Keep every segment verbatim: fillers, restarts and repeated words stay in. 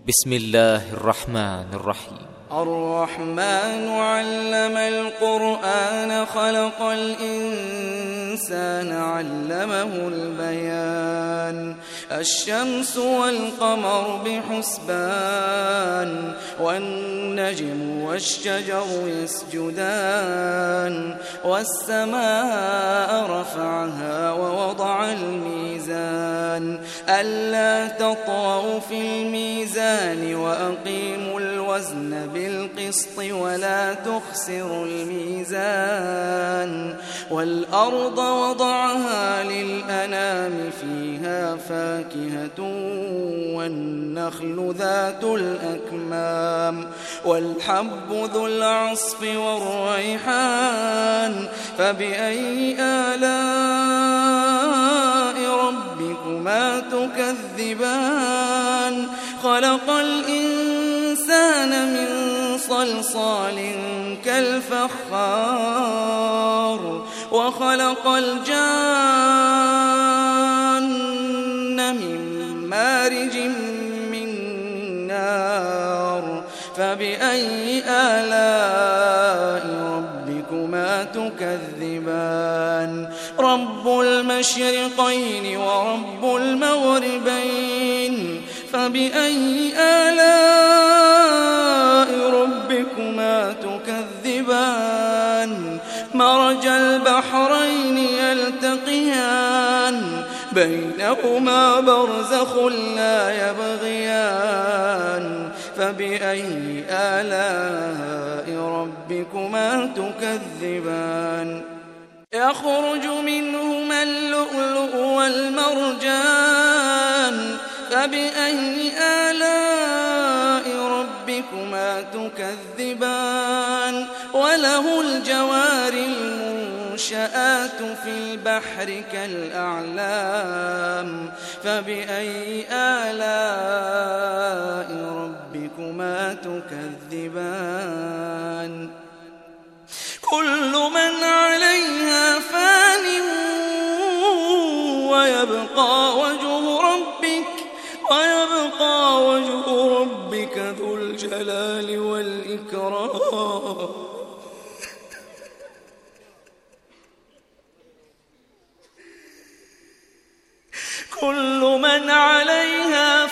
بسم الله الرحمن الرحيم. الرحمن علم القرآن خلق الإنسان علمه البيان. الشمس والقمر بحسبان والنجم والشجر يسجدان والسماء رفعها ووضع الميزان ألا تطغوا في الميزان وأقيموا الوزن بالقسط ولا تخسروا الميزان والأرض وضعها للأنام فيها فاكهة والنخل ذات الأكمام والحب ذو العصف والريحان فبأي آلاء ربكما تكذبان. خلق الإنسان من صلصال كالفخار وخلق الجان من مارج من نار فبأي آلاء ربكما تكذبان. رب المشرقين ورب المغربين فبأي آلاء ربكما تكذبان. مرج البحرين يلتقيان بينهما برزخ لا يبغيان فبأي آلاء ربكما تكذبان. يخرج منهما اللؤلؤ والمرجان فبأي آلاء ربكما تكذبان. وله الجوار المنشآت في البحر كالأعلام فبأي آلاء ربكما تكذبان. كل من عليها فان ويبقى وجه ربك ويبقى وجه ربك ذو الجلال والإكرام. كل من عليها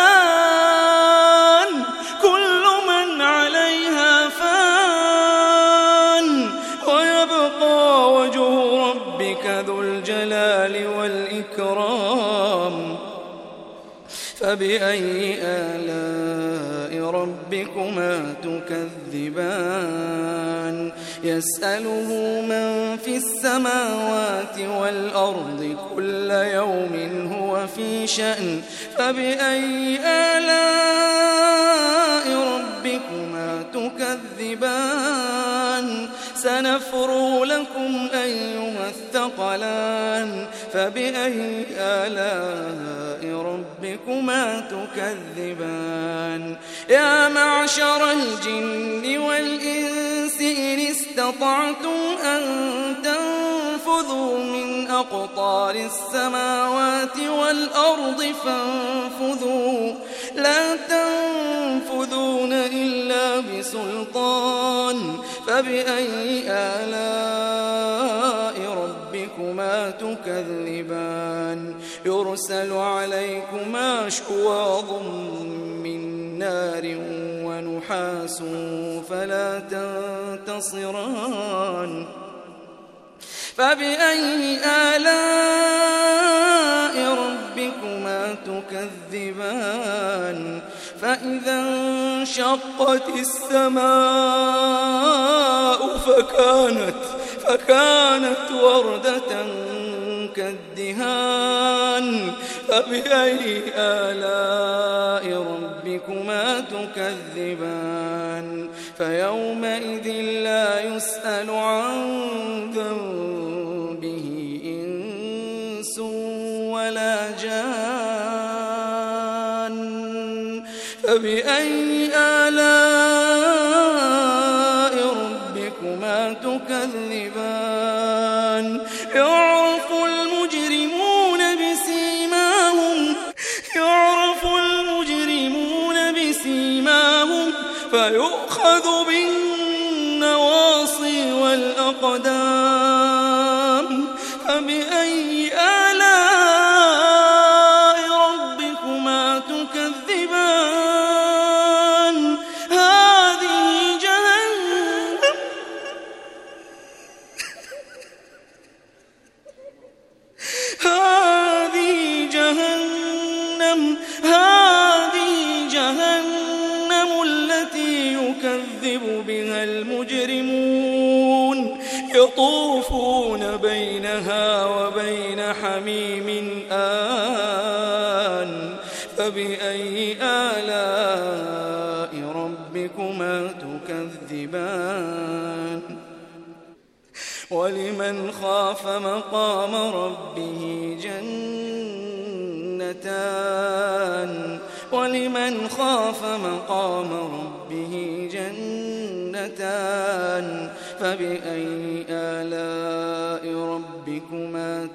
فان كل من عليها فان ويبقى وجه ربك ذو الجلال والإكرام فبأي آلاء ربكما تكذبان. يسأله من في السماوات والأرض كل يوم هو في شأن فبأي آلاء ربكما تكذبان. سنفرغ لكم أيها الثقلان فبأي آلاء ربكما تكذبان. يا معشر الجن والإنس إن استطعتم أن تنفذوا من أقطار السماوات والأرض فانفذوا لا تنفذون إلا بسلطان فبأي آلاء ربكما تكذبان. يرسل عليكما شواظ من نار ونحاس فلا تنتصران فبأي آلاء ربكما تكذبان. فإذا انشقت السماء فكانت فكانت وردة كالدهان فبأي آلاء ربكما تكذبان. فيومئذ لا يسأل عن ذنبه إنس ولا جان فبأي آلاء ربكما تكذبان. يعرف المجرمون بسيماهم يعرف المجرمون بسيماهم فيؤخذ بالنواصي والأقدام فبأي آلاء ربكما تكذبان هذه جهنم هذه جهنم هذه جهنم التي يكذب بها المجرمون يطوفون بينها وبين حميم آن فبأي آلاء ربكما تكذبان ولمن خاف مقام ربه جنتان ولمن خاف مقام ربه جنتان فبأي آلاء ربكما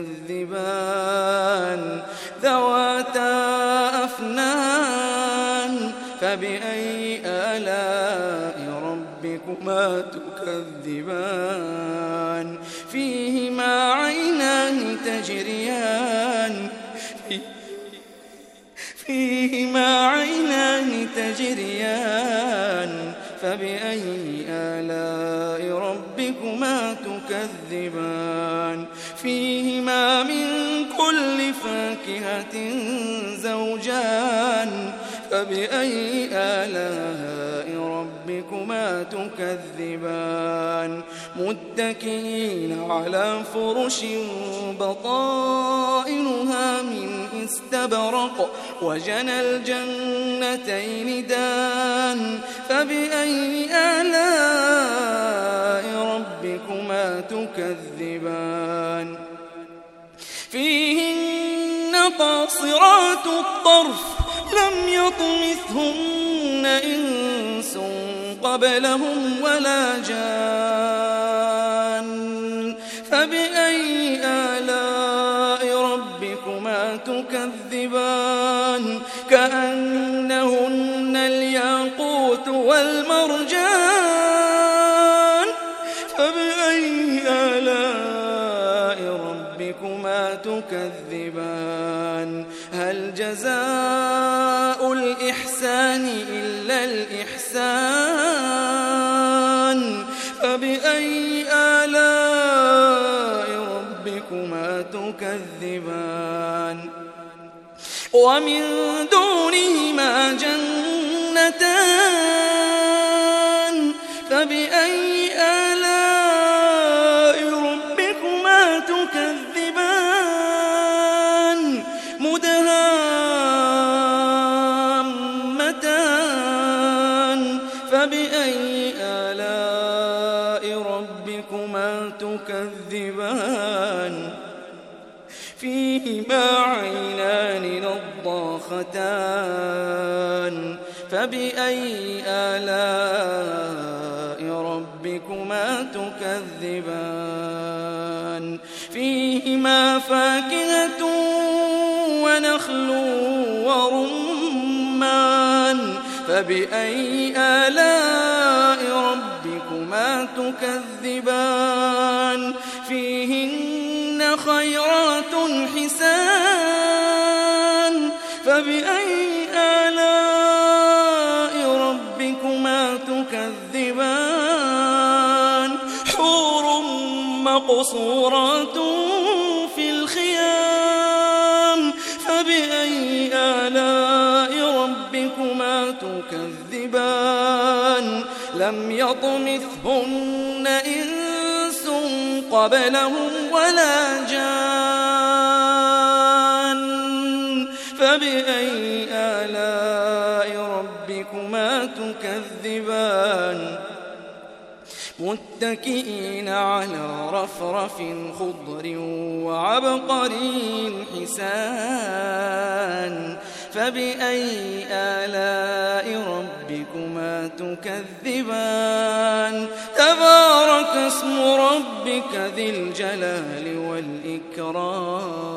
تكذبان ذواتا أفنان فبأي آلاء ربكما تكذبان فيهما عينان تجريان فيهما عينان تجريان فبأي آلاء ربكما تكذبان فيهما من كل فاكهة زوجان فبأي آلاء ربكما تكذبان متكئين على فرش بطائنها من استبرق وجنى الجنتين دان فبأي آلاء ربكما تكذبان فيهن قاصرات الطرف لم يطمثهن إنس قبلهم ولا جان فبأي آلاء ربكما تكذبان كأنهن الياقوت والمرجان فبأي آلاء ربكما تكذبان هل جزاء الإحسان إلا الإحسان فبأي آلاء ربكما تكذبان ومن دونهما جنتان فبأي آلاء ربكما تكذبان مدهامتان فبأي آلاء ربكما تكذبان فيهما عينان نضاختان فبأي آلاء ربكما تكذبان فيهما فاكهة ونخل ورمان فبأي آلاء ربكما تكذبان فيهن خيرات حسان فبأي آلاء ربكما تكذبان حور مقصورات في الخيام فبأي آلاء ربكما تكذبان لم يطمثهن إنس قبلهم ولا جان فبأي آلاء ربكما تكذبان متكئين على رفرف خضر وعبقري حسان فبأي آلاء ربكما تكذبان تبارك اسم ربك ذي الجلال والإكرام